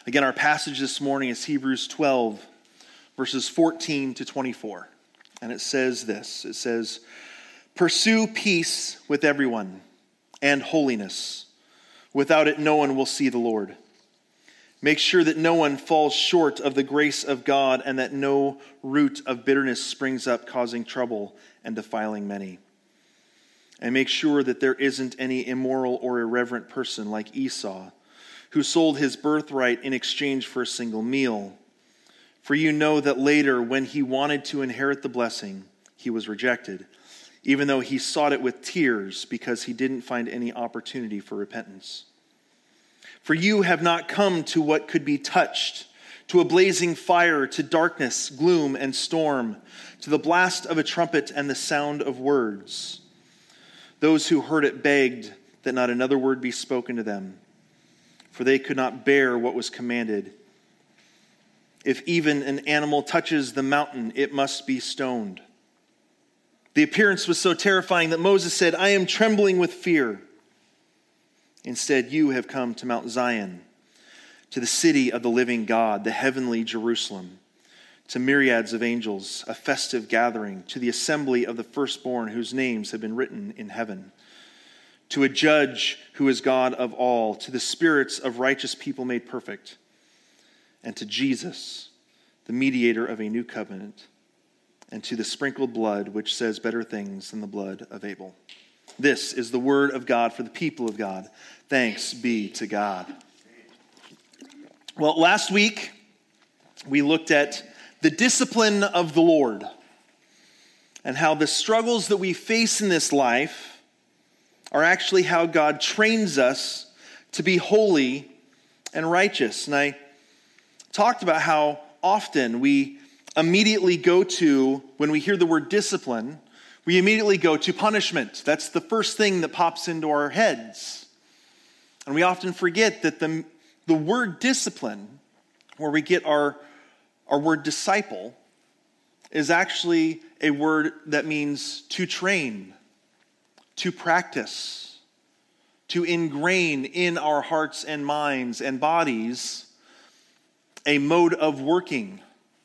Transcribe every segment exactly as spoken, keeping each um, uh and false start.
Again, our passage this morning is Hebrews twelve, verses fourteen to twenty-four. And it says this, it says, "Pursue peace with everyone and holiness. Without it, no one will see the Lord. Make sure that no one falls short of the grace of God and that no root of bitterness springs up, causing trouble and defiling many. And make sure that there isn't any immoral or irreverent person like Esau, who sold his birthright in exchange for a single meal. For you know that later, when he wanted to inherit the blessing, he was rejected, even though he sought it with tears because he didn't find any opportunity for repentance. For you have not come to what could be touched, to a blazing fire, to darkness, gloom, and storm, to the blast of a trumpet and the sound of words. Those who heard it begged that not another word be spoken to them, for they could not bear what was commanded. If even an animal touches the mountain, it must be stoned." The appearance was so terrifying that Moses said, "I am trembling with fear." Instead, you have come to Mount Zion, to the city of the living God, the heavenly Jerusalem, to myriads of angels, a festive gathering, to the assembly of the firstborn whose names have been written in heaven, to a judge who is God of all, to the spirits of righteous people made perfect, and to Jesus, the mediator of a new covenant, and to the sprinkled blood which says better things than the blood of Abel. This is the word of God for the people of God. Thanks be to God. Well, last week we looked at the discipline of the Lord and how the struggles that we face in this life are actually how God trains us to be holy and righteous. And I talked about how often we immediately go to, when we hear the word discipline, we immediately go to punishment. That's the first thing that pops into our heads. And we often forget that the, the word discipline, where we get our, our word disciple, is actually a word that means to train, to practice, to ingrain in our hearts and minds and bodies a mode of working.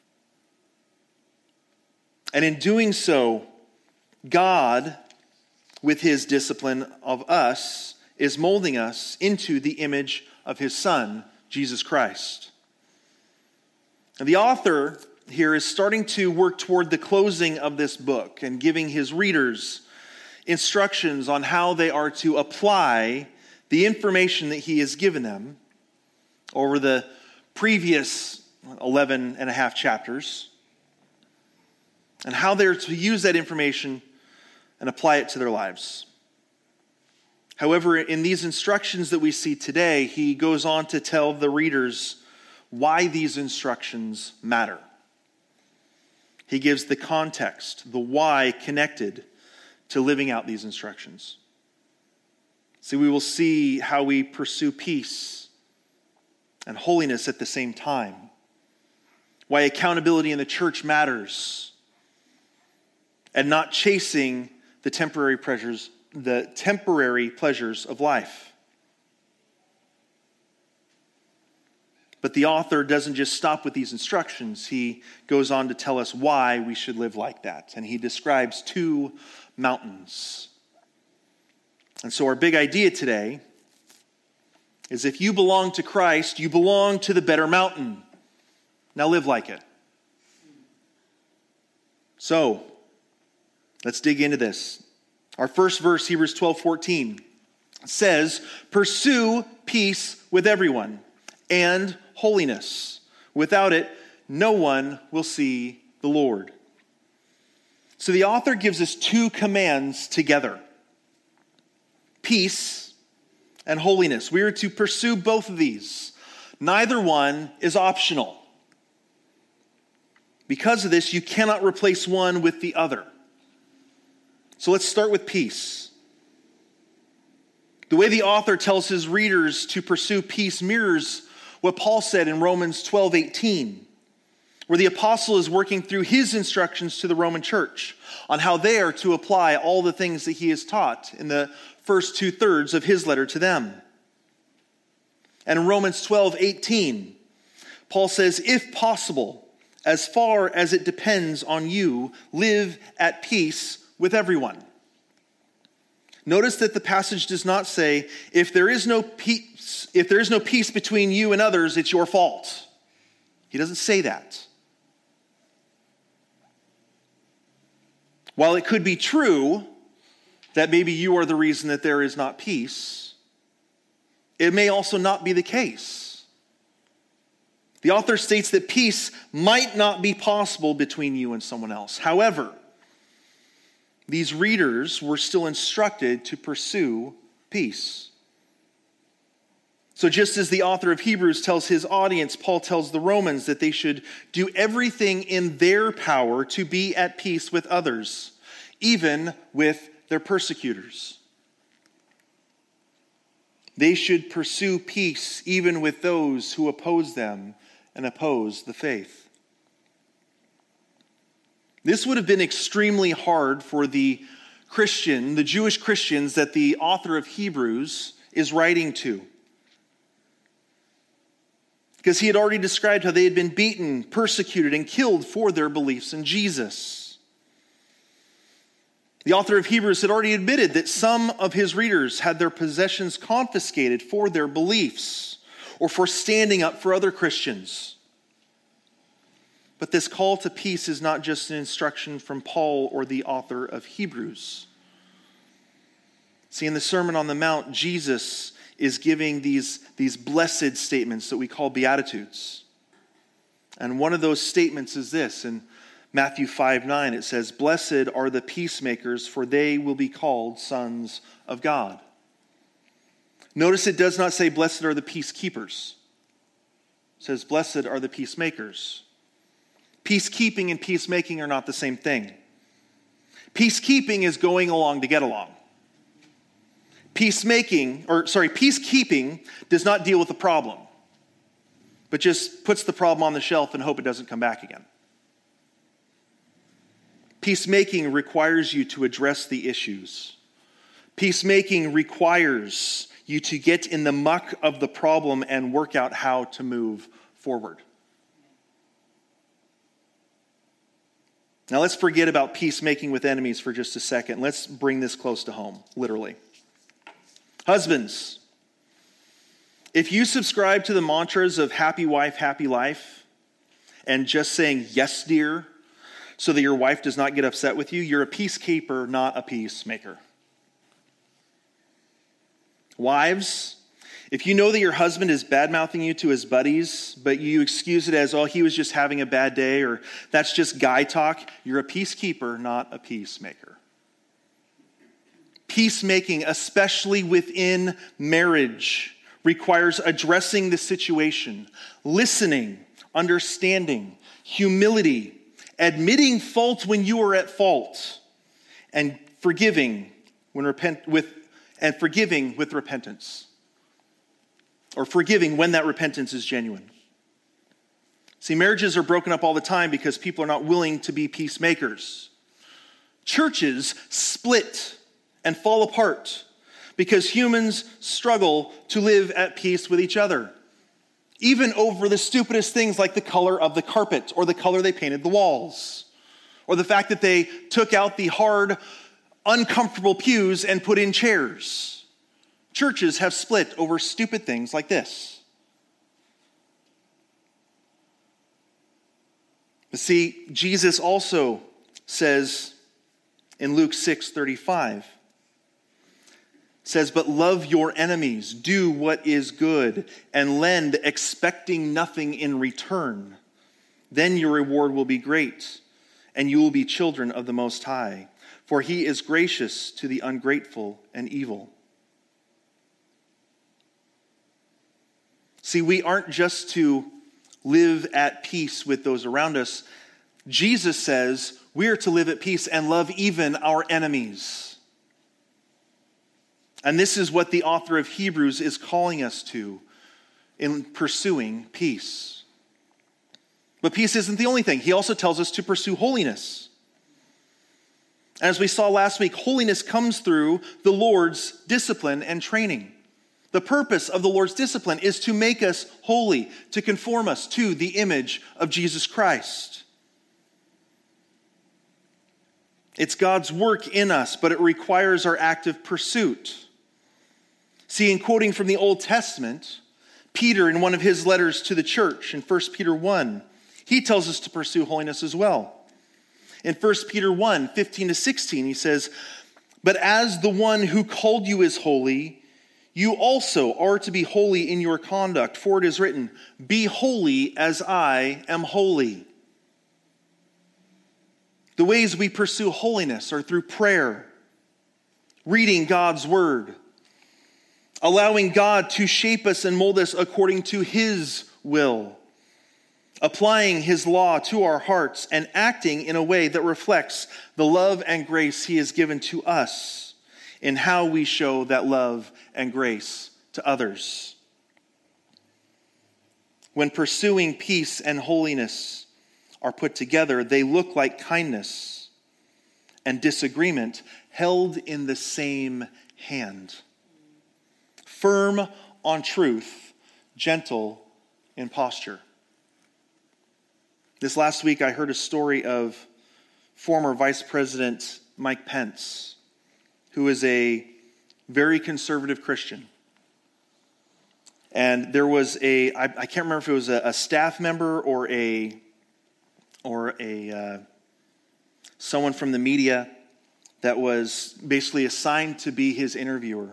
And in doing so, God, with his discipline of us, is molding us into the image of his Son, Jesus Christ. And the author here is starting to work toward the closing of this book and giving his readers instructions on how they are to apply the information that he has given them over the previous eleven and a half chapters, and how they're to use that information and apply it to their lives. However, in these instructions that we see today, he goes on to tell the readers why these instructions matter. He gives the context, the why connected to living out these instructions. See, we will see how we pursue peace and holiness at the same time. Why accountability in the church matters, and not chasing the temporary pleasures, the temporary pleasures of life. But the author doesn't just stop with these instructions. He goes on to tell us why we should live like that. And he describes two mountains. And so our big idea today is, if you belong to Christ, you belong to the better mountain. Now live like it. So, let's dig into this. Our first verse, Hebrews twelve fourteen, says, "Pursue peace with everyone and holiness. Without it, no one will see the Lord." So the author gives us two commands together: peace and holiness. We are to pursue both of these. Neither one is optional. Because of this, you cannot replace one with the other. So let's start with peace. The way the author tells his readers to pursue peace mirrors what Paul said in Romans twelve eighteen, where the apostle is working through his instructions to the Roman church on how they are to apply all the things that he has taught in the first two thirds of his letter to them. And in Romans twelve eighteen, Paul says, if possible, as far as it depends on you, live at peace with everyone. Notice that the passage does not say, if there is no peace, if there is no peace between you and others, it's your fault. He doesn't say that. While it could be true that maybe you are the reason that there is not peace, it may also not be the case. The author states that peace might not be possible between you and someone else. However, these readers were still instructed to pursue peace. So just as the author of Hebrews tells his audience, Paul tells the Romans that they should do everything in their power to be at peace with others, even with their persecutors. They should pursue peace even with those who oppose them and oppose the faith. This would have been extremely hard for the Christian, the Jewish Christians that the author of Hebrews is writing to. Because he had already described how they had been beaten, persecuted, and killed for their beliefs in Jesus. The author of Hebrews had already admitted that some of his readers had their possessions confiscated for their beliefs or for standing up for other Christians. But this call to peace is not just an instruction from Paul or the author of Hebrews. See, in the Sermon on the Mount, Jesus is giving these, these blessed statements that we call Beatitudes. And one of those statements is this. In Matthew five nine, it says, "Blessed are the peacemakers, for they will be called sons of God." Notice it does not say, "Blessed are the peacekeepers." It says, "Blessed are the peacemakers." Peacekeeping and peacemaking are not the same thing. Peacekeeping is going along to get along. Peacemaking, or sorry, peacekeeping does not deal with the problem, but just puts the problem on the shelf and hope it doesn't come back again. Peacemaking requires you to address the issues. Peacemaking requires you to get in the muck of the problem and work out how to move forward. Now let's forget about peacemaking with enemies for just a second. Let's bring this close to home, literally. Husbands, if you subscribe to the mantras of happy wife, happy life, and just saying yes, dear, so that your wife does not get upset with you, you're a peacekeeper, not a peacemaker. Wives, if you know that your husband is bad-mouthing you to his buddies, but you excuse it as, oh, he was just having a bad day, or that's just guy talk, you're a peacekeeper, not a peacemaker. Peacemaking, especially within marriage, requires addressing the situation, listening, understanding, humility, admitting fault when you are at fault, and forgiving when repent with and forgiving with repentance. Or forgiving when that repentance is genuine. See, marriages are broken up all the time because people are not willing to be peacemakers. Churches split and fall apart because humans struggle to live at peace with each other. Even over the stupidest things like the color of the carpet or the color they painted the walls. Or the fact that they took out the hard, uncomfortable pews and put in chairs. Churches have split over stupid things like this. But see, Jesus also says in Luke six thirty-five, says, "But love your enemies, do what is good, and lend, expecting nothing in return. Then your reward will be great, and you will be children of the Most High. For he is gracious to the ungrateful and evil." See, we aren't just to live at peace with those around us. Jesus says we are to live at peace and love even our enemies. And this is what the author of Hebrews is calling us to in pursuing peace. But peace isn't the only thing. He also tells us to pursue holiness. As we saw last week, holiness comes through the Lord's discipline and training. The purpose of the Lord's discipline is to make us holy, to conform us to the image of Jesus Christ. It's God's work in us, but it requires our active pursuit. See, in quoting from the Old Testament, Peter, in one of his letters to the church, in First Peter one, he tells us to pursue holiness as well. In First Peter one, fifteen to sixteen, he says, "But as the one who called you is holy, you also are to be holy in your conduct, for it is written, 'Be holy as I am holy.'" The ways we pursue holiness are through prayer, reading God's word, allowing God to shape us and mold us according to his will, applying his law to our hearts, and acting in a way that reflects the love and grace he has given to us in how we show that love and grace to others. When pursuing peace and holiness are put together, they look like kindness and disagreement held in the same hand. Firm on truth, gentle in posture. This last week I heard a story of former Vice President Mike Pence, who is a very conservative Christian. And there was a, I, I can't remember if it was a, a staff member or a, or a, uh, someone from the media that was basically assigned to be his interviewer.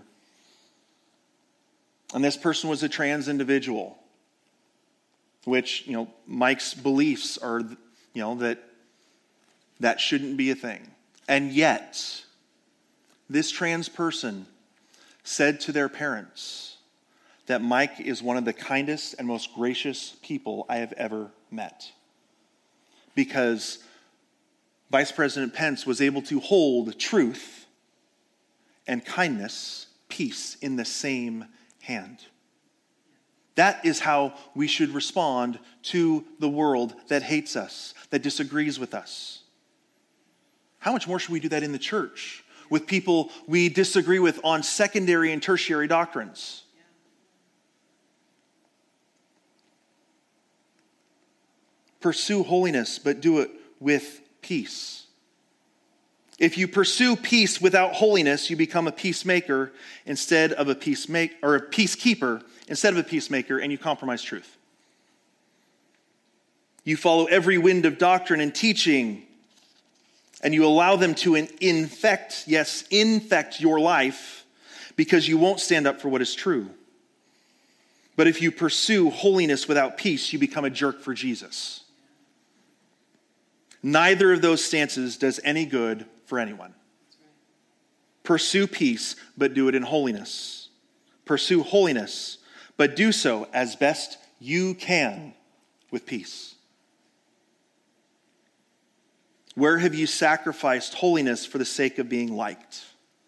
And this person was a trans individual, which, you know, Mike's beliefs are, you know, that that shouldn't be a thing. And yet, this trans person said to their parents that Mike is one of the kindest and most gracious people I have ever met. Because Vice President Pence was able to hold truth and kindness, peace, in the same hand. That is how we should respond to the world that hates us, that disagrees with us. How much more should we do that in the church with people we disagree with on secondary and tertiary doctrines? Pursue holiness, but do it with peace. If you pursue peace without holiness, you become a peacemaker instead of a peacemaker, or a peacekeeper instead of a peacemaker, and you compromise truth. You follow every wind of doctrine and teaching, and you allow them to infect, yes, infect your life because you won't stand up for what is true. But if you pursue holiness without peace, you become a jerk for Jesus. Neither of those stances does any good for anyone. Pursue peace, but do it in holiness. Pursue holiness, but do so as best you can with peace. Where have you sacrificed holiness for the sake of being liked?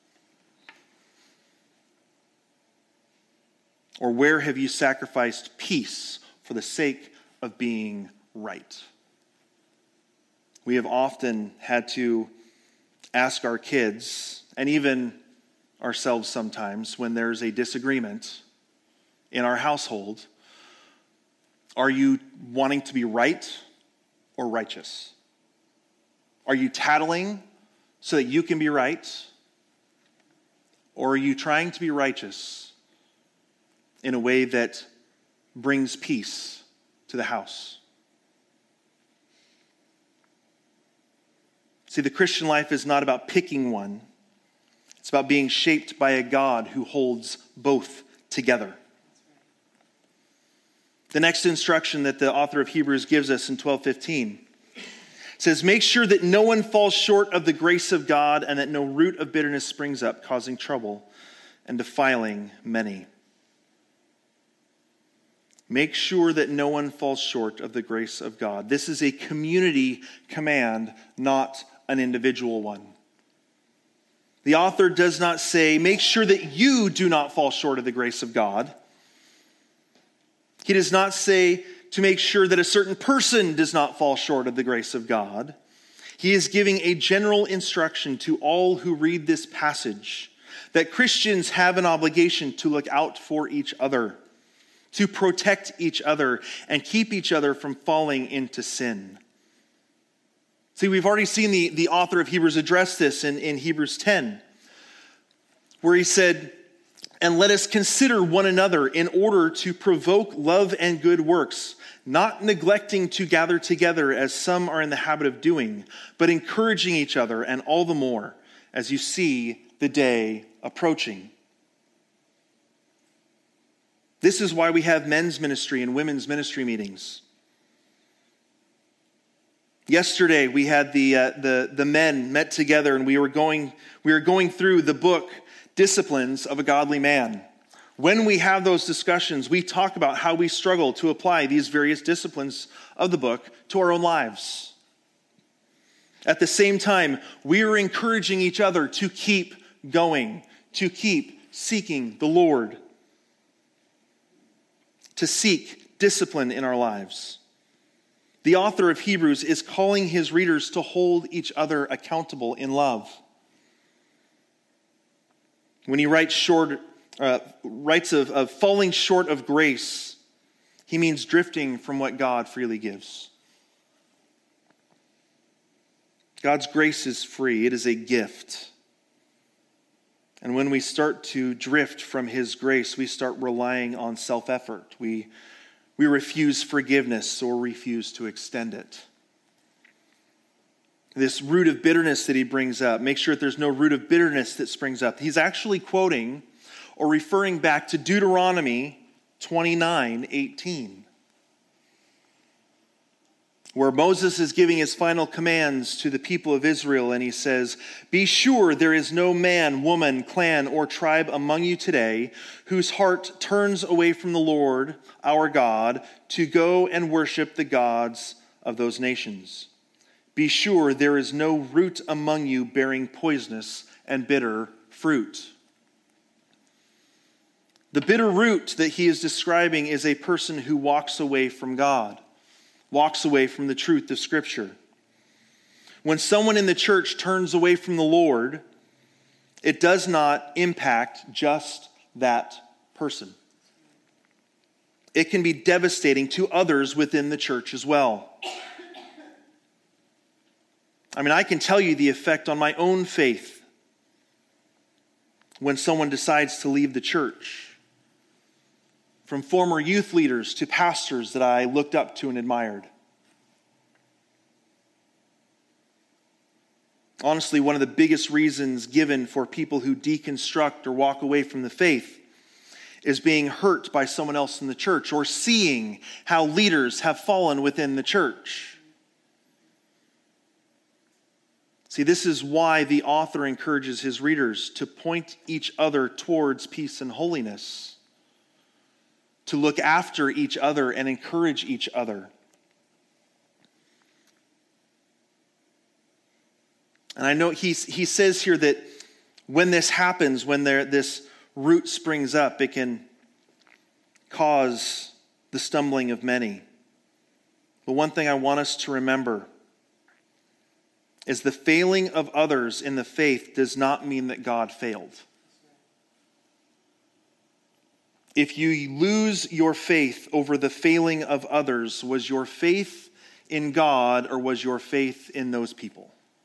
Or where have you sacrificed peace for the sake of being right? We have often had to ask our kids, and even ourselves sometimes, when there's a disagreement in our household, are you wanting to be right or righteous? Are you tattling so that you can be right? Or are you trying to be righteous in a way that brings peace to the house? See, the Christian life is not about picking one. It's about being shaped by a God who holds both together. The next instruction that the author of Hebrews gives us in twelve fifteen says, "Make sure that no one falls short of the grace of God and that no root of bitterness springs up, causing trouble and defiling many." Make sure that no one falls short of the grace of God. This is a community command, not an individual one. The author does not say, make sure that you do not fall short of the grace of God. He does not say to make sure that a certain person does not fall short of the grace of God. He is giving a general instruction to all who read this passage that Christians have an obligation to look out for each other, to protect each other, and keep each other from falling into sin. See, we've already seen the, the author of Hebrews address this in, in Hebrews ten, where he said, "And let us consider one another in order to provoke love and good works, not neglecting to gather together as some are in the habit of doing, but encouraging each other, and all the more as you see the day approaching." This is why we have men's ministry and women's ministry meetings. Yesterday we had the uh, the the men met together, and we were going we were going through the book Disciplines of a Godly Man. When we have those discussions, we talk about how we struggle to apply these various disciplines of the book to our own lives. At the same time, we are encouraging each other to keep going, to keep seeking the Lord, to seek discipline in our lives. The author of Hebrews is calling his readers to hold each other accountable in love. When he writes short, uh, writes of, of falling short of grace, he means drifting from what God freely gives. God's grace is free. It is a gift. And when we start to drift from his grace, we start relying on self-effort. We, we refuse forgiveness or refuse to extend it. This root of bitterness that he brings up, make sure that there's no root of bitterness that springs up. He's actually quoting or referring back to Deuteronomy twenty-nine eighteen, where Moses is giving his final commands to the people of Israel, and he says, "Be sure there is no man, woman, clan, or tribe among you today whose heart turns away from the Lord our God to go and worship the gods of those nations. Be sure there is no root among you bearing poisonous and bitter fruit." The bitter root that he is describing is a person who walks away from God, walks away from the truth of Scripture. When someone in the church turns away from the Lord, it does not impact just that person. It can be devastating to others within the church as well. I mean, I can tell you the effect on my own faith when someone decides to leave the church. From former youth leaders to pastors that I looked up to and admired. Honestly, one of the biggest reasons given for people who deconstruct or walk away from the faith is being hurt by someone else in the church or seeing how leaders have fallen within the church. See, this is why the author encourages his readers to point each other towards peace and holiness, to look after each other and encourage each other. And I know he, he says here that when this happens, when there, this root springs up, it can cause the stumbling of many. But one thing I want us to remember is the failing of others in the faith does not mean that God failed. If you lose your faith over the failing of others, was your faith in God or was your faith in those people?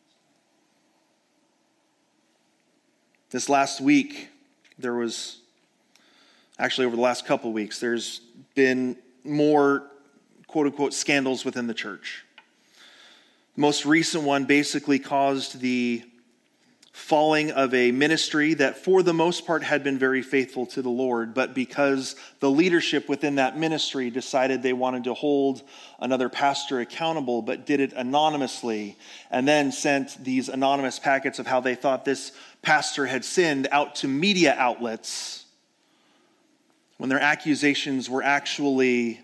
This last week, there was, actually over the last couple of weeks, there's been more quote-unquote scandals within the church. The most recent one basically caused the falling of a ministry that for the most part had been very faithful to the Lord, but because the leadership within that ministry decided they wanted to hold another pastor accountable, but did it anonymously, and then sent these anonymous packets of how they thought this pastor had sinned out to media outlets, when their accusations were actually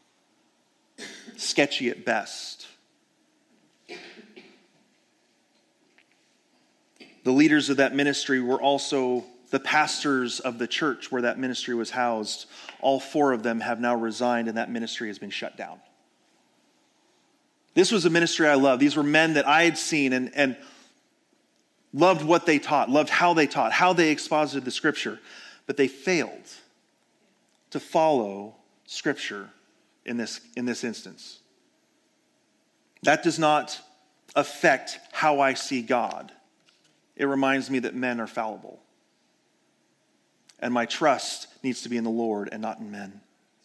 sketchy at best. The leaders of that ministry were also the pastors of the church where that ministry was housed. All four of them have now resigned, and that ministry has been shut down. This was a ministry I love. These were men that I had seen, and, and loved what they taught, loved how they taught, how they exposited the Scripture, but they failed to follow Scripture in this, in this instance. That does not affect how I see God. It reminds me that men are fallible. And my trust needs to be in the Lord and not in men.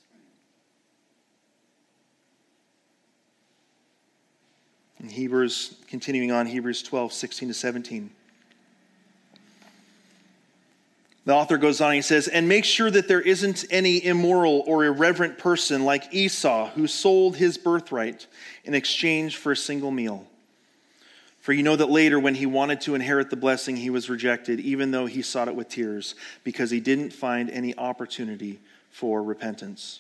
In Hebrews, continuing on, Hebrews twelve, sixteen to seventeen. The author goes on, he says, and make sure that there isn't any immoral or irreverent person like Esau who sold his birthright in exchange for a single meal. For you know that later when he wanted to inherit the blessing, he was rejected, even though he sought it with tears, because he didn't find any opportunity for repentance.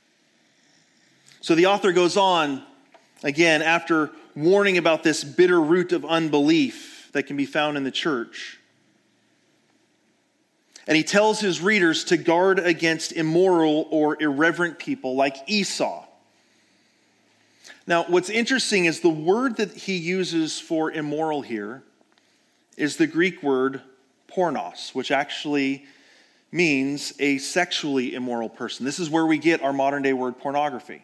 So the author goes on, again, after warning about this bitter root of unbelief that can be found in the church. And he tells his readers to guard against immoral or irreverent people like Esau. Now, what's interesting is the word that he uses for immoral here is the Greek word pornos, which actually means a sexually immoral person. This is where we get our modern day word pornography.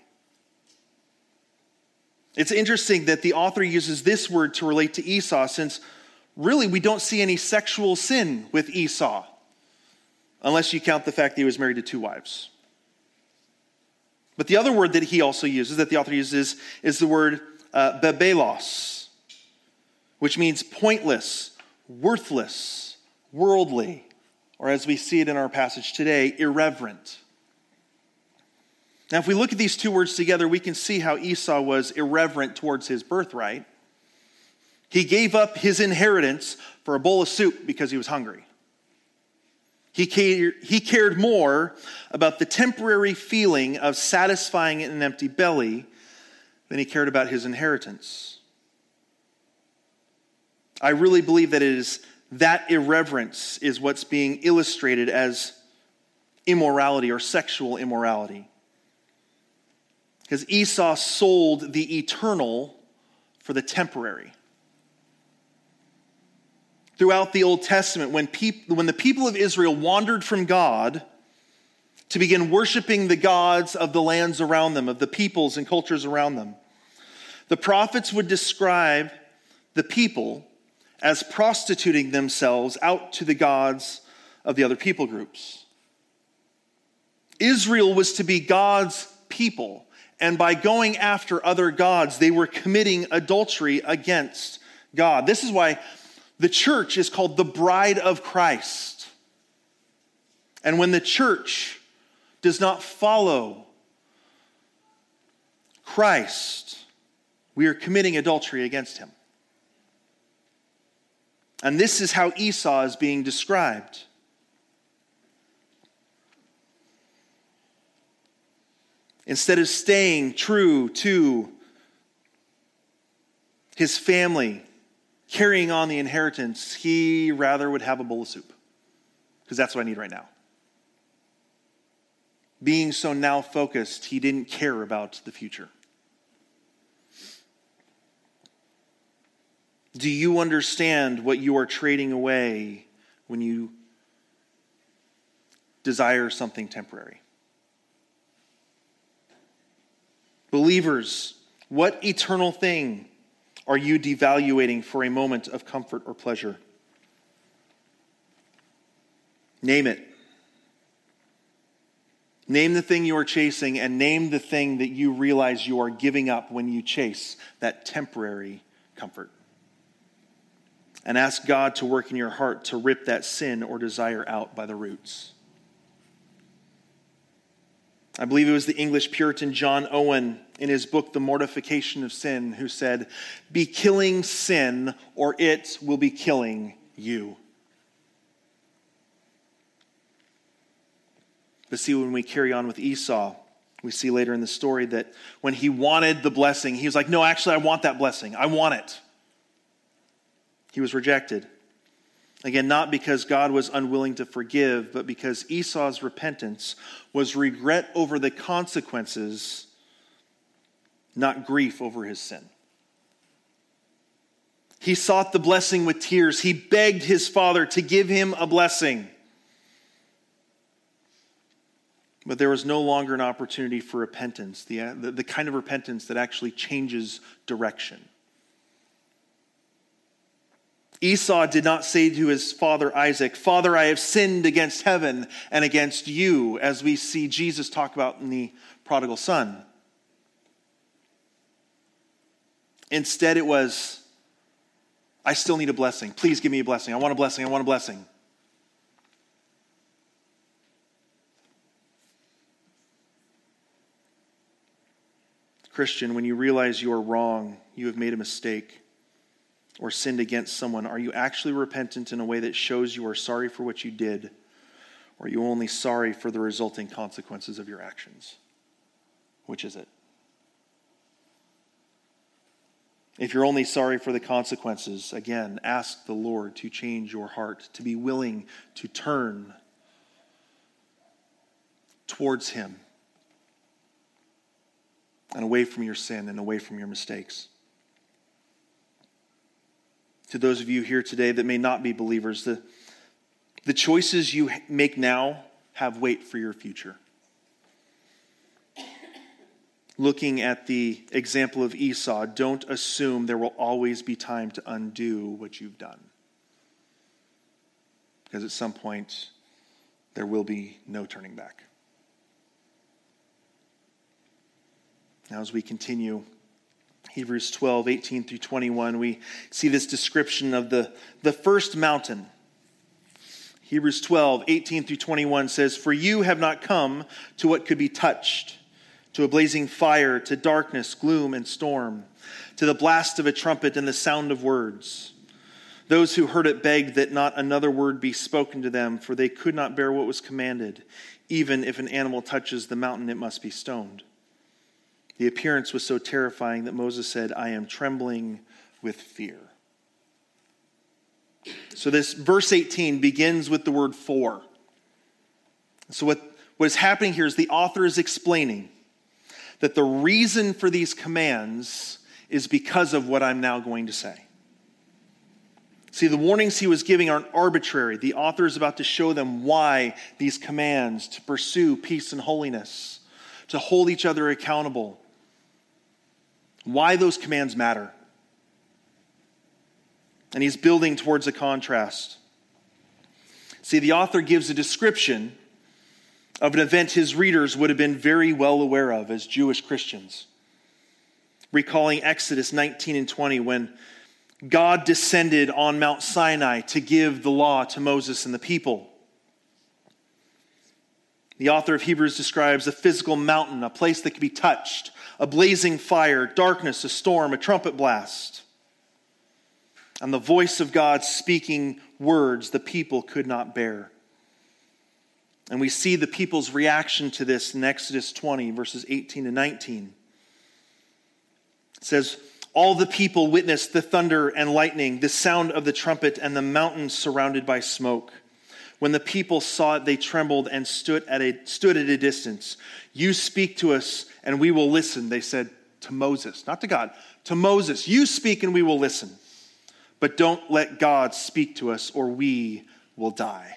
It's interesting that the author uses this word to relate to Esau, since really we don't see any sexual sin with Esau, unless you count the fact that he was married to two wives. But the other word that he also uses, that the author uses, is the word uh, bebelos, which means pointless, worthless, worldly, or as we see it in our passage today, irreverent. Now, if we look at these two words together, we can see how Esau was irreverent towards his birthright. He gave up his inheritance for a bowl of soup because he was hungry. He cared, he cared more about the temporary feeling of satisfying an empty belly than he cared about his inheritance. I really believe that it is that irreverence is what's being illustrated as immorality or sexual immorality. Because Esau sold the eternal for the temporary. Throughout the Old Testament, when, peop- when the people of Israel wandered from God to begin worshiping the gods of the lands around them, of the peoples and cultures around them, the prophets would describe the people as prostituting themselves out to the gods of the other people groups. Israel was to be God's people, and by going after other gods, they were committing adultery against God. This is why the church is called the bride of Christ. And when the church does not follow Christ, we are committing adultery against him. And this is how Esau is being described. Instead of staying true to his family, carrying on the inheritance, he rather would have a bowl of soup. Because that's what I need right now. Being so now focused, he didn't care about the future. Do you understand what you are trading away when you desire something temporary? Believers, what eternal thing are you devaluating for a moment of comfort or pleasure? Name it. Name the thing you are chasing, and name the thing that you realize you are giving up when you chase that temporary comfort. And ask God to work in your heart to rip that sin or desire out by the roots. I believe it was the English Puritan John Owen in his book, The Mortification of Sin, who said, "Be killing sin or it will be killing you." But see, when we carry on with Esau, we see later in the story that when he wanted the blessing, he was like, no, actually, I want that blessing. I want it. He was rejected. Again, not because God was unwilling to forgive, but because Esau's repentance was regret over the consequences, not grief over his sin. He sought the blessing with tears. He begged his father to give him a blessing. But there was no longer an opportunity for repentance, the, the, the kind of repentance that actually changes direction. Esau did not say to his father Isaac, "Father, I have sinned against heaven and against you," as we see Jesus talk about in the prodigal son. Instead, it was, "I still need a blessing. Please give me a blessing. I want a blessing. I want a blessing." Christian, when you realize you are wrong, you have made a mistake, or sinned against someone, are you actually repentant in a way that shows you are sorry for what you did, or are you only sorry for the resulting consequences of your actions? Which is it? If you're only sorry for the consequences, again, ask the Lord to change your heart, to be willing to turn towards him and away from your sin and away from your mistakes. To those of you here today that may not be believers, the, the choices you make now have weight for your future. Looking at the example of Esau, don't assume there will always be time to undo what you've done. Because at some point, there will be no turning back. Now, as we continue, Hebrews twelve, eighteen through twenty-one, we see this description of the, the first mountain. Hebrews twelve, eighteen through twenty-one says, "For you have not come to what could be touched, to a blazing fire, to darkness, gloom, and storm, to the blast of a trumpet and the sound of words. Those who heard it begged that not another word be spoken to them, for they could not bear what was commanded. Even if an animal touches the mountain, it must be stoned. The appearance was so terrifying that Moses said, 'I am trembling with fear.'" So this verse eighteen begins with the word "for." So what, what is happening here is the author is explaining that the reason for these commands is because of what I'm now going to say. See, the warnings he was giving aren't arbitrary. The author is about to show them why these commands to pursue peace and holiness, to hold each other accountable, why those commands matter. And he's building towards a contrast. See, the author gives a description of an event his readers would have been very well aware of as Jewish Christians. Recalling Exodus nineteen and twenty, when God descended on Mount Sinai to give the law to Moses and the people. The author of Hebrews describes a physical mountain, a place that could be touched, a blazing fire, darkness, a storm, a trumpet blast, and the voice of God speaking words the people could not bear. And we see the people's reaction to this in Exodus twenty, verses eighteen to nineteen. It says, "All the people witnessed the thunder and lightning, the sound of the trumpet, and the mountain surrounded by smoke. When the people saw it, they trembled and stood at a stood at a distance. 'You speak to us, and we will listen,' they said to Moses," not to God, to Moses. "You speak, and we will listen. But don't let God speak to us, or we will die."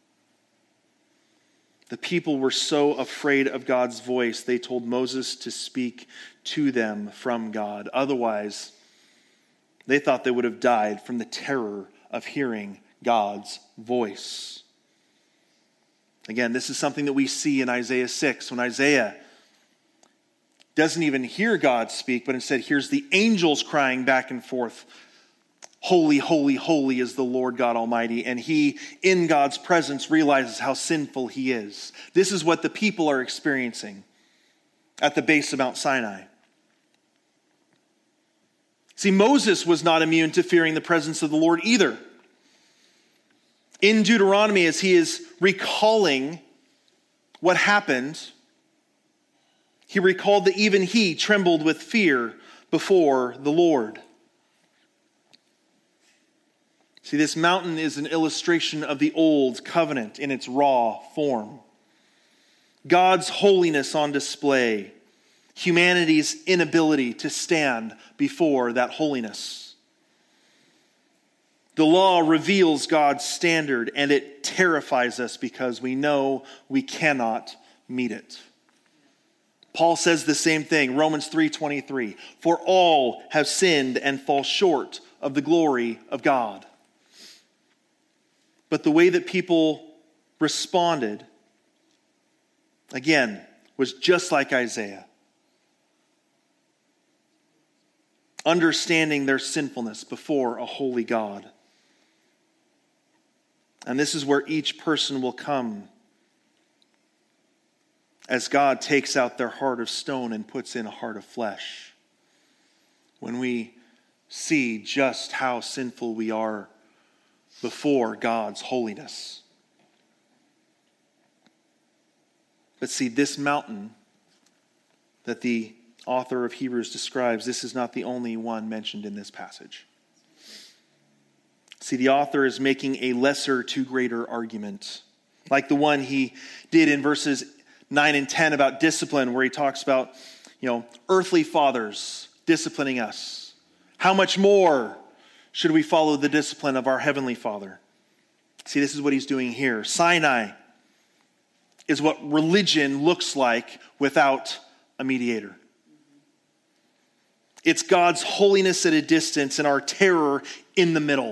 The people were so afraid of God's voice, they told Moses to speak to them from God. Otherwise, they thought they would have died from the terror of hearing God's voice. Again, this is something that we see in Isaiah six, when Isaiah doesn't even hear God speak, but instead hears the angels crying back and forth, "Holy, holy, holy is the Lord God Almighty." And he, in God's presence, realizes how sinful he is. This is what the people are experiencing at the base of Mount Sinai. See, Moses was not immune to fearing the presence of the Lord either. In Deuteronomy, as he is recalling what happened, he recalled that even he trembled with fear before the Lord. See, this mountain is an illustration of the old covenant in its raw form. God's holiness on display, humanity's inability to stand before that holiness. The law reveals God's standard, and it terrifies us because we know we cannot meet it. Paul says the same thing, Romans three twenty-three. For all have sinned and fall short of the glory of God. But the way that people responded, again, was just like Isaiah. Understanding their sinfulness before a holy God. And this is where each person will come as God takes out their heart of stone and puts in a heart of flesh. When we see just how sinful we are before God's holiness. But see, this mountain that the author of Hebrews describes, this is not the only one mentioned in this passage. See, the author is making a lesser to greater argument, like the one he did in verses nine and ten about discipline, where he talks about, you know, earthly fathers disciplining us. How much more should we follow the discipline of our heavenly Father? See, this is what he's doing here. Sinai is what religion looks like without a mediator. It's God's holiness at a distance and our terror in the middle.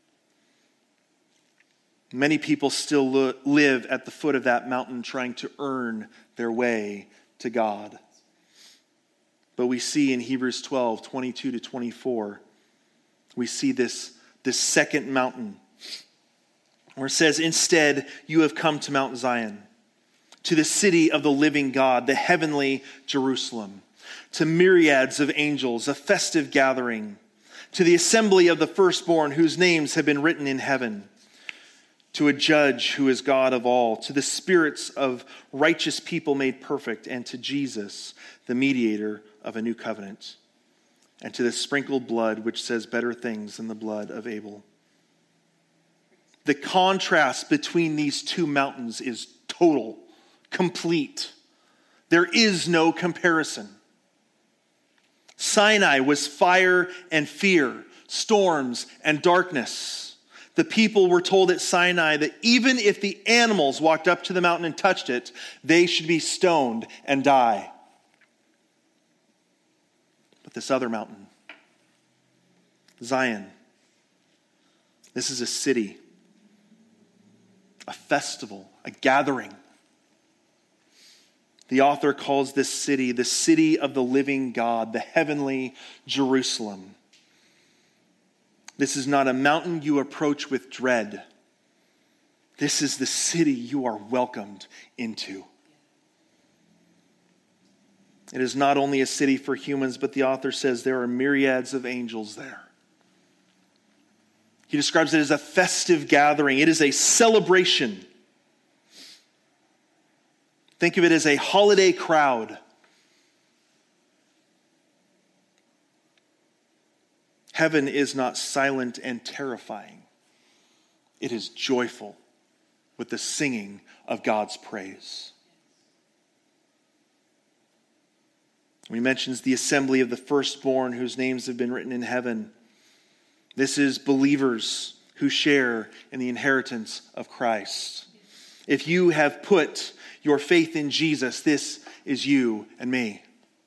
Many people still lo- live at the foot of that mountain trying to earn their way to God. But we see in Hebrews twelve, twenty-two to twenty-four, we see this, this second mountain where it says, instead, you have come to Mount Zion, to the city of the living God, the heavenly Jerusalem, to myriads of angels, a festive gathering, to the assembly of the firstborn whose names have been written in heaven, to a judge who is God of all, to the spirits of righteous people made perfect, and to Jesus, the mediator of a new covenant, and to the sprinkled blood which says better things than the blood of Abel. The contrast between these two mountains is total, complete. There is no comparison. Sinai was fire and fear, storms and darkness. The people were told at Sinai that even if the animals walked up to the mountain and touched it, they should be stoned and die. But this other mountain, Zion, this is a city, a festival, a gathering. The author calls this city the city of the living God, the heavenly Jerusalem. This is not a mountain you approach with dread. This is the city you are welcomed into. It is not only a city for humans, but the author says there are myriads of angels there. He describes it as a festive gathering. It is a celebration. Think of it as a holiday crowd. Heaven is not silent and terrifying. It is joyful with the singing of God's praise. He mentions the assembly of the firstborn whose names have been written in heaven. This is believers who share in the inheritance of Christ. If you have put your faith in Jesus, this is you and me.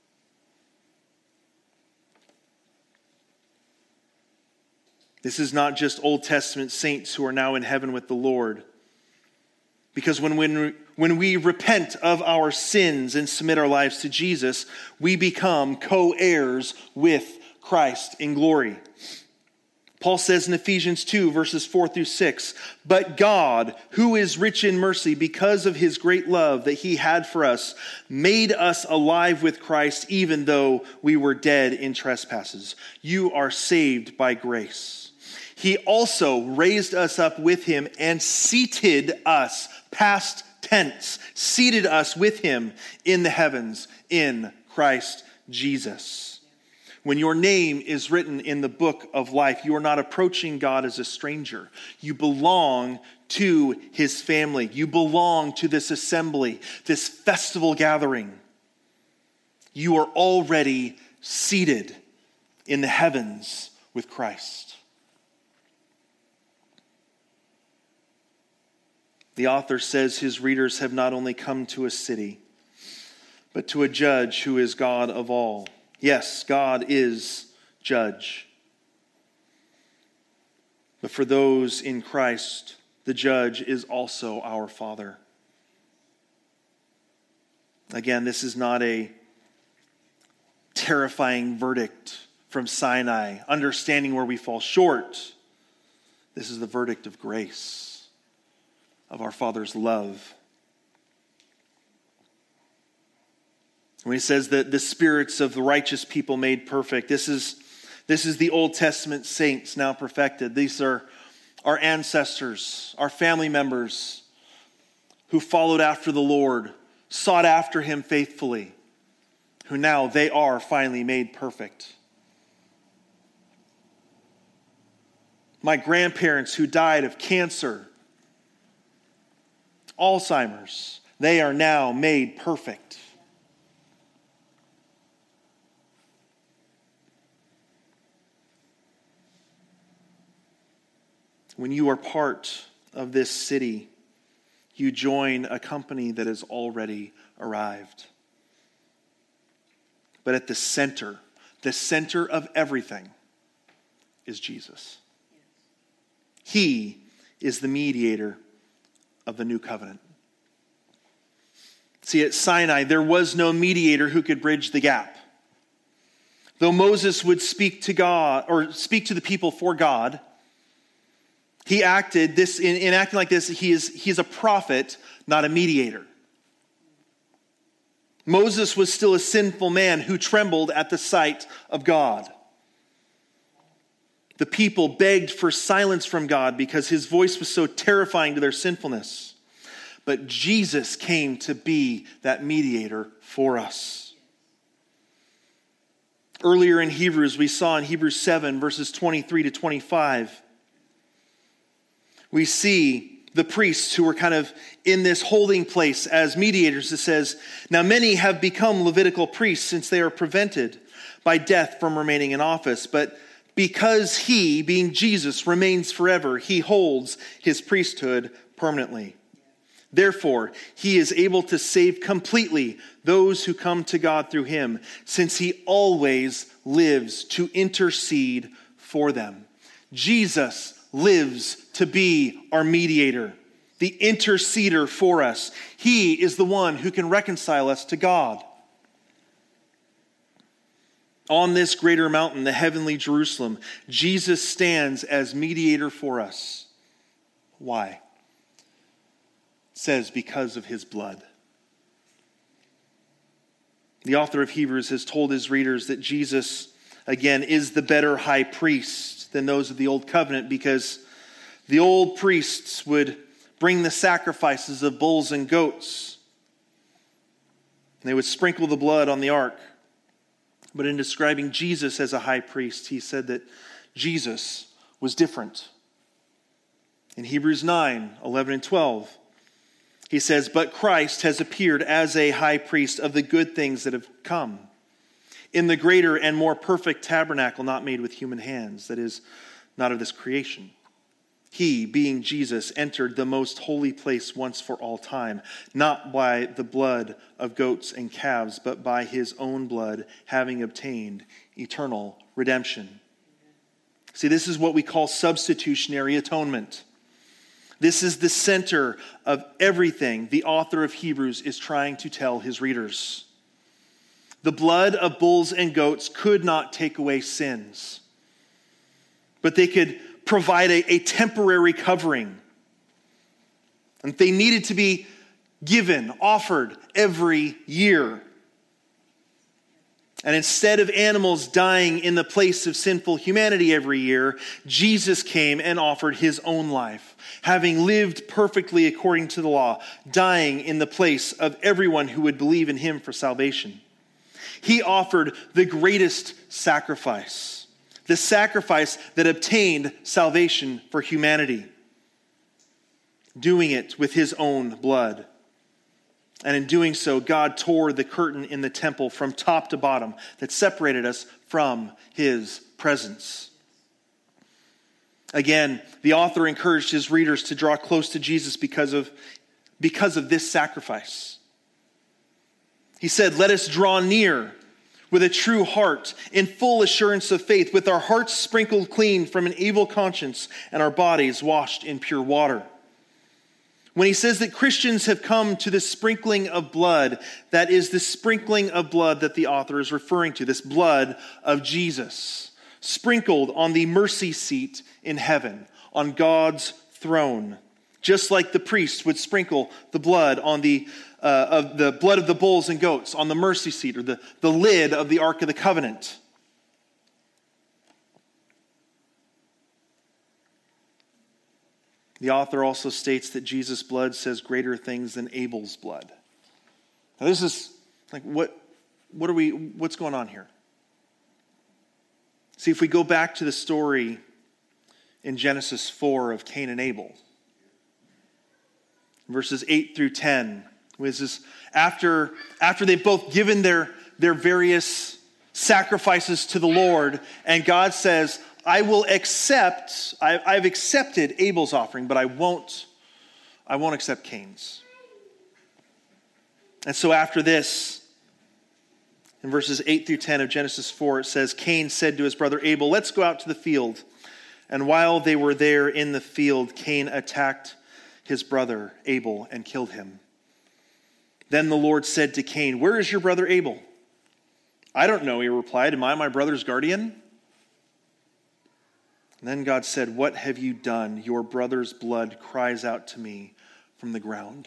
This is not just Old Testament saints who are now in heaven with the Lord. Because when, when, when we repent of our sins and submit our lives to Jesus, we become co-heirs with Christ in glory. Paul says in Ephesians two, verses four through six, but God, who is rich in mercy, because of his great love that he had for us, made us alive with Christ, even though we were dead in trespasses. You are saved by grace. He also raised us up with him and seated us, past tense, seated us with him in the heavens in Christ Jesus. When your name is written in the book of life, you are not approaching God as a stranger. You belong to his family. You belong to this assembly, this festival gathering. You are already seated in the heavens with Christ. the author says his readers have not only come to a city, but to a judge who is God of all. Yes, God is judge. But for those in Christ, the judge is also our Father. Again, this is not a terrifying verdict from Sinai, understanding where we fall short. This is the verdict of grace, of our Father's love. When he says that the spirits of the righteous people made perfect, this is, this is the Old Testament saints now perfected. These are our ancestors, our family members who followed after the Lord, sought after him faithfully, who now they are finally made perfect. My grandparents who died of cancer, Alzheimer's, they are now made perfect. When you are part of this city, you join a company that has already arrived. But at the center, the center of everything is Jesus. He is the mediator of the new covenant. See, at Sinai, there was no mediator who could bridge the gap. Though Moses would speak to God, or speak to the people for God, he acted this in, in acting like this, he is, he is a prophet, not a mediator. Moses was still a sinful man who trembled at the sight of God. The people begged for silence from God because his voice was so terrifying to their sinfulness. But Jesus came to be that mediator for us. Earlier in Hebrews, we saw in Hebrews seven, verses twenty-three to twenty-five, we see the priests who were kind of in this holding place as mediators. It says, now many have become Levitical priests since they are prevented by death from remaining in office. But because he, being Jesus, remains forever, he holds his priesthood permanently. Therefore, he is able to save completely those who come to God through him, since he always lives to intercede for them. Jesus lives to be our mediator, the interceder for us. He is the one who can reconcile us to God. On this greater mountain, the heavenly Jerusalem, Jesus stands as mediator for us. Why? It says because of his blood. The author of Hebrews has told his readers that Jesus, again, is the better high priest than those of the old covenant, because the old priests would bring the sacrifices of bulls and goats. They would sprinkle the blood on the ark. But in describing Jesus as a high priest, he said that Jesus was different. In Hebrews nine, eleven and twelve, he says, but Christ has appeared as a high priest of the good things that have come, in the greater and more perfect tabernacle not made with human hands, that is, not of this creation. He, being Jesus, entered the most holy place once for all time, not by the blood of goats and calves, but by his own blood, having obtained eternal redemption. See, this is what we call substitutionary atonement. This is the center of everything the author of Hebrews is trying to tell his readers. The blood of bulls and goats could not take away sins, but they could provide a, a temporary covering. And they needed to be given, offered every year. And instead of animals dying in the place of sinful humanity every year, Jesus came and offered his own life, having lived perfectly according to the law, dying in the place of everyone who would believe in him for salvation. He offered the greatest sacrifice, the sacrifice that obtained salvation for humanity, doing it with his own blood. And in doing so, God tore the curtain in the temple from top to bottom that separated us from his presence. Again, the author encouraged his readers to draw close to Jesus because of because of this sacrifice. He said, let us draw near with a true heart, in full assurance of faith, with our hearts sprinkled clean from an evil conscience and our bodies washed in pure water. When he says that Christians have come to the sprinkling of blood, that is the sprinkling of blood that the author is referring to, this blood of Jesus, sprinkled on the mercy seat in heaven, on God's throne, just like the priest would sprinkle the blood on the uh, of the blood of the bulls and goats on the mercy seat, or the, the lid of the Ark of the Covenant. The author also states that Jesus' blood says greater things than Abel's blood. Now this is like, what, what are we, what's going on here? See, if we go back to the story in Genesis four of Cain and Abel, verses eight through ten, which is after, after they've both given their, their various sacrifices to the Lord, and God says, I will accept, I, I've accepted Abel's offering, but I won't, I won't accept Cain's. And so after this, in verses eight through ten of Genesis four, it says, Cain said to his brother Abel, let's go out to the field. And while they were there in the field, Cain attacked his brother Abel and killed him. Then the Lord said to Cain, where is your brother Abel? I don't know, he replied. Am I my brother's guardian? And then God said, what have you done? Your brother's blood cries out to me from the ground.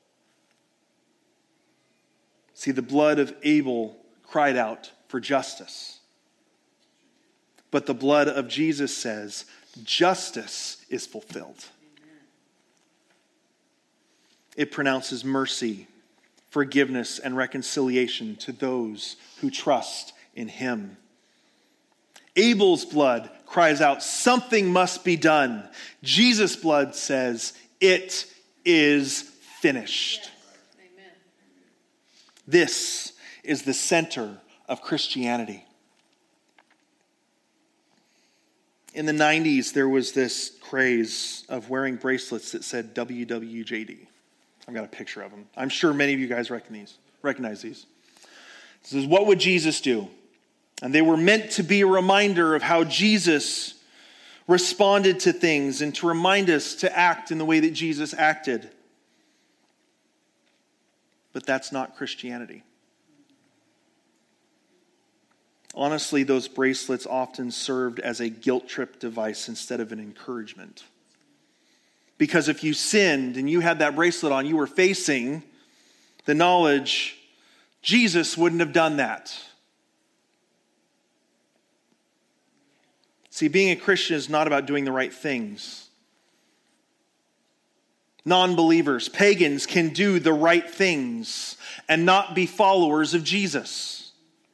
See, the blood of Abel cried out for justice. But the blood of Jesus says, justice is fulfilled. It pronounces mercy, forgiveness, and reconciliation to those who trust in him. Abel's blood cries out, something must be done. Jesus' blood says, it is finished. Yes. Amen. This is the center of Christianity. In the nineties, there was this craze of wearing bracelets that said W W J D. I've got a picture of them. I'm sure many of you guys recognize, recognize these. It says, what would Jesus do? And they were meant to be a reminder of how Jesus responded to things and to remind us to act in the way that Jesus acted. But that's not Christianity. Honestly, those bracelets often served as a guilt trip device instead of an encouragement. Because if you sinned and you had that bracelet on, you were facing the knowledge Jesus wouldn't have done that. See, being a Christian is not about doing the right things. Non-believers, pagans can do the right things and not be followers of Jesus.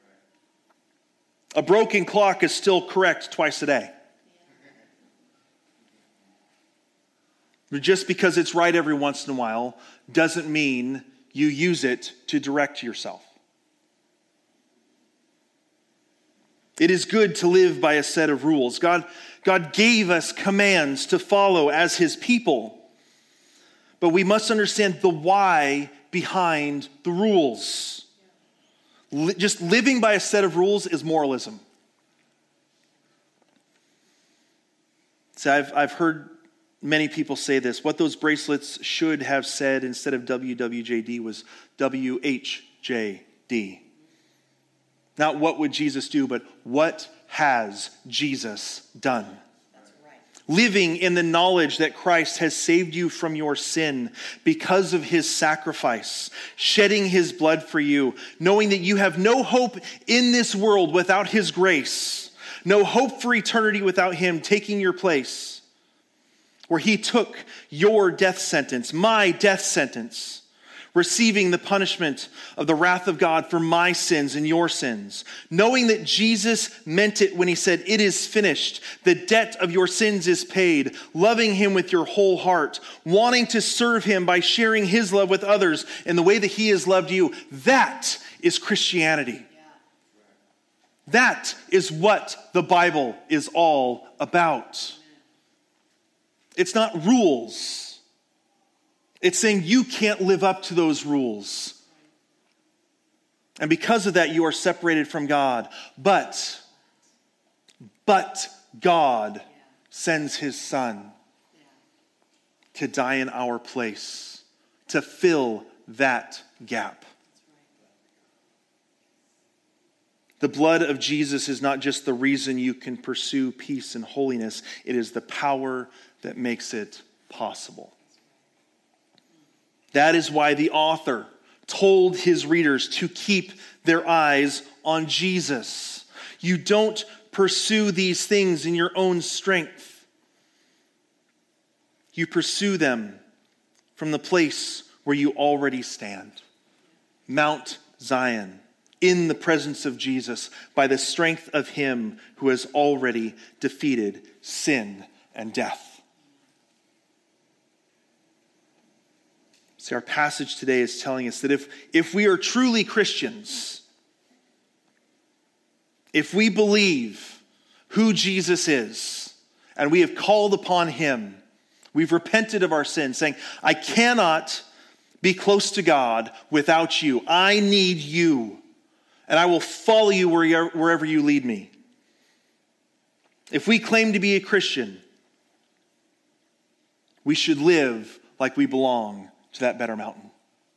A broken clock is still correct twice a day. But just because it's right every once in a while doesn't mean you use it to direct yourself. It is good to live by a set of rules. God, God gave us commands to follow as his people. But we must understand the why behind the rules. Li- just living by a set of rules is moralism. So I've, I've heard many people say this. What those bracelets should have said instead of W W J D was W H J D. Not what would Jesus do, but what has Jesus done? That's right. Living in the knowledge that Christ has saved you from your sin because of his sacrifice, shedding his blood for you, knowing that you have no hope in this world without his grace, no hope for eternity without him taking your place, where he took your death sentence, my death sentence, receiving the punishment of the wrath of God for my sins and your sins. Knowing that Jesus meant it when he said, it is finished. The debt of your sins is paid. Loving him with your whole heart. Wanting to serve him by sharing his love with others in the way that he has loved you. That is Christianity. That is what the Bible is all about. It's not rules. It's saying you can't live up to those rules. And because of that, you are separated from God. But, but God sends his Son to die in our place, to fill that gap. The blood of Jesus is not just the reason you can pursue peace and holiness. It is the power that makes it possible. That is why the author told his readers to keep their eyes on Jesus. You don't pursue these things in your own strength. You pursue them from the place where you already stand. Mount Zion, in the presence of Jesus, by the strength of him who has already defeated sin and death. See, our passage today is telling us that if, if we are truly Christians, if we believe who Jesus is, and we have called upon him, we've repented of our sins, saying, I cannot be close to God without you. I need you, and I will follow you wherever you lead me. If we claim to be a Christian, we should live like we belong to that better mountain.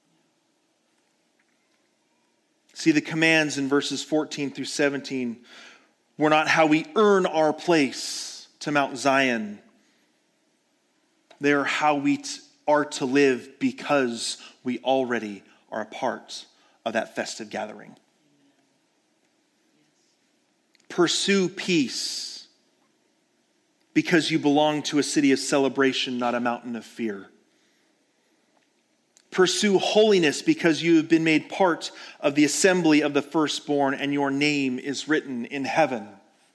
See, the commands in verses fourteen through seventeen were not how we earn our place to Mount Zion. They are how we t- are to live because we already are a part of that festive gathering. Pursue peace because you belong to a city of celebration, not a mountain of fear. Pursue holiness because you have been made part of the assembly of the firstborn and your name is written in heaven.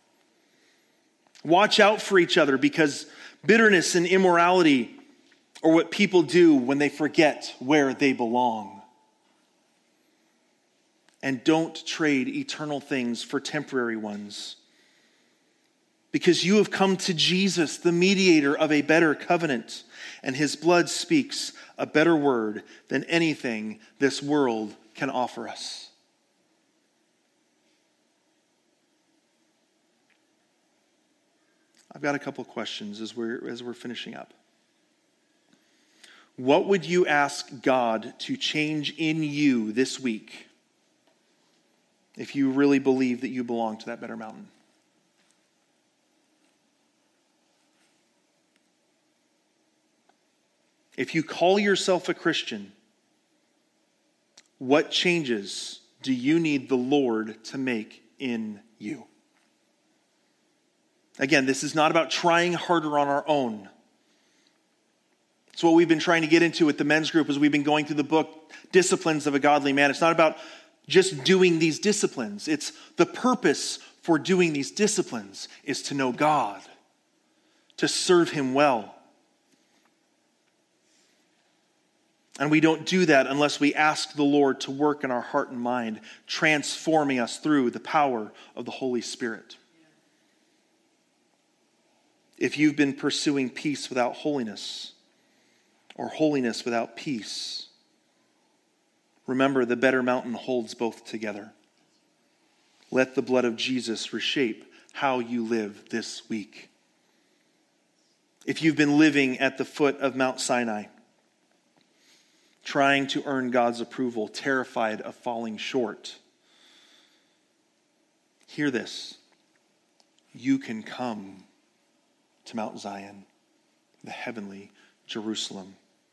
Watch out for each other because bitterness and immorality are what people do when they forget where they belong. And don't trade eternal things for temporary ones. Because you have come to Jesus, the mediator of a better covenant, and his blood speaks a better word than anything this world can offer us. I've got a couple questions as we're, as we're finishing up. What would you ask God to change in you this week if you really believe that you belong to that better mountain? If you call yourself a Christian, what changes do you need the Lord to make in you? Again, this is not about trying harder on our own. It's what we've been trying to get into with the men's group as we've been going through the book, Disciplines of a Godly Man. It's not about just doing these disciplines. It's the purpose for doing these disciplines is to know God, to serve him well. And we don't do that unless we ask the Lord to work in our heart and mind, transforming us through the power of the Holy Spirit. If you've been pursuing peace without holiness, or holiness without peace, remember the better mountain holds both together. Let the blood of Jesus reshape how you live this week. If you've been living at the foot of Mount Sinai, trying to earn God's approval, terrified of falling short, hear this. You can come to Mount Zion, the heavenly Jerusalem.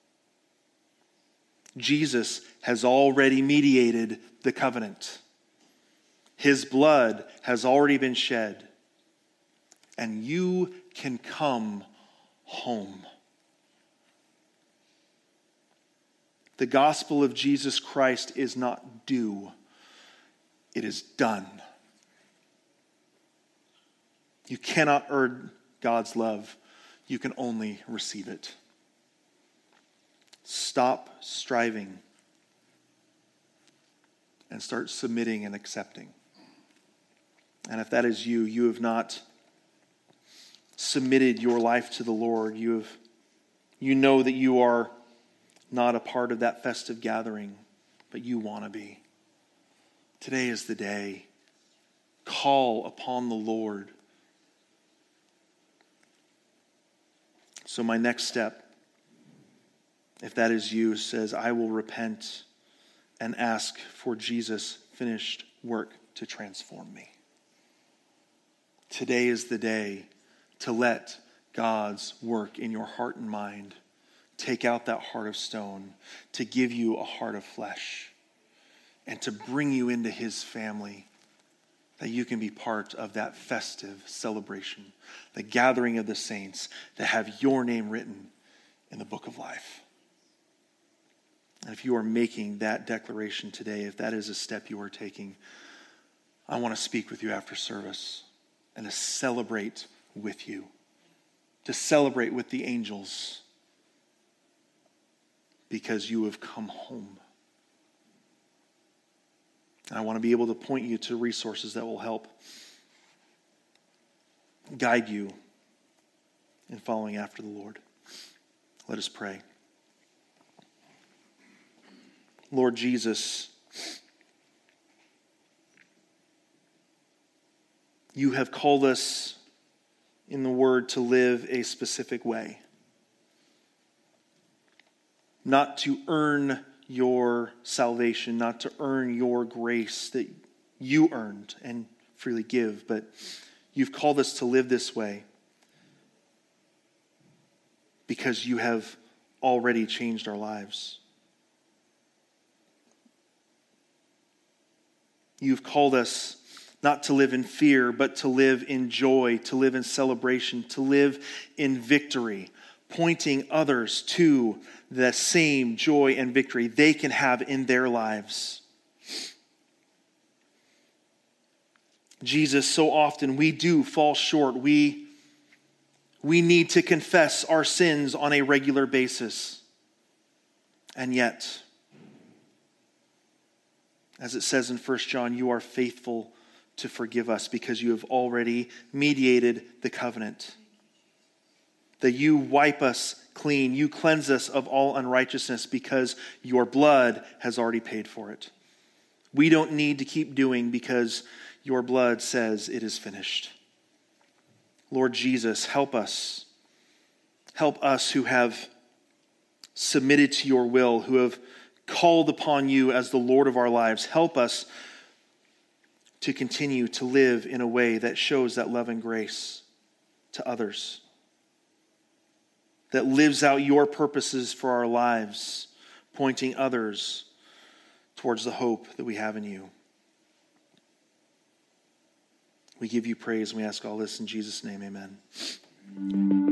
Jesus has already mediated the covenant. His blood has already been shed. And you can come home. The gospel of Jesus Christ is not due. It is done. You cannot earn God's love. You can only receive it. Stop striving and start submitting and accepting. And if that is you, you have not submitted your life to the Lord. You have, you know that you are not a part of that festive gathering, but you want to be. Today is the day. Call upon the Lord. So my next step, if that is you, says, I will repent and ask for Jesus' finished work to transform me. Today is the day to let God's work in your heart and mind take out that heart of stone, to give you a heart of flesh, and to bring you into his family, that you can be part of that festive celebration, the gathering of the saints, to have your name written in the book of life. And if you are making that declaration today, if that is a step you are taking, I want to speak with you after service and to celebrate with you, to celebrate with the angels, because you have come home. And I want to be able to point you to resources that will help guide you in following after the Lord. Let us pray. Lord Jesus, you have called us in the word to live a specific way, not to earn your salvation, not to earn your grace that you earned and freely give, but you've called us to live this way because you have already changed our lives. You've called us not to live in fear, but to live in joy, to live in celebration, to live in victory, pointing others to the same joy and victory they can have in their lives. Jesus, so often we do fall short. We, we need to confess our sins on a regular basis. And yet, as it says in First John, you are faithful to forgive us because you have already mediated the covenant. That you wipe us clean, you cleanse us of all unrighteousness because your blood has already paid for it. We don't need to keep doing because your blood says it is finished. Lord Jesus, help us. Help us who have submitted to your will, who have called upon you as the Lord of our lives. Help us to continue to live in a way that shows that love and grace to others, that lives out your purposes for our lives, pointing others towards the hope that we have in you. We give you praise and we ask all this in Jesus' name, amen.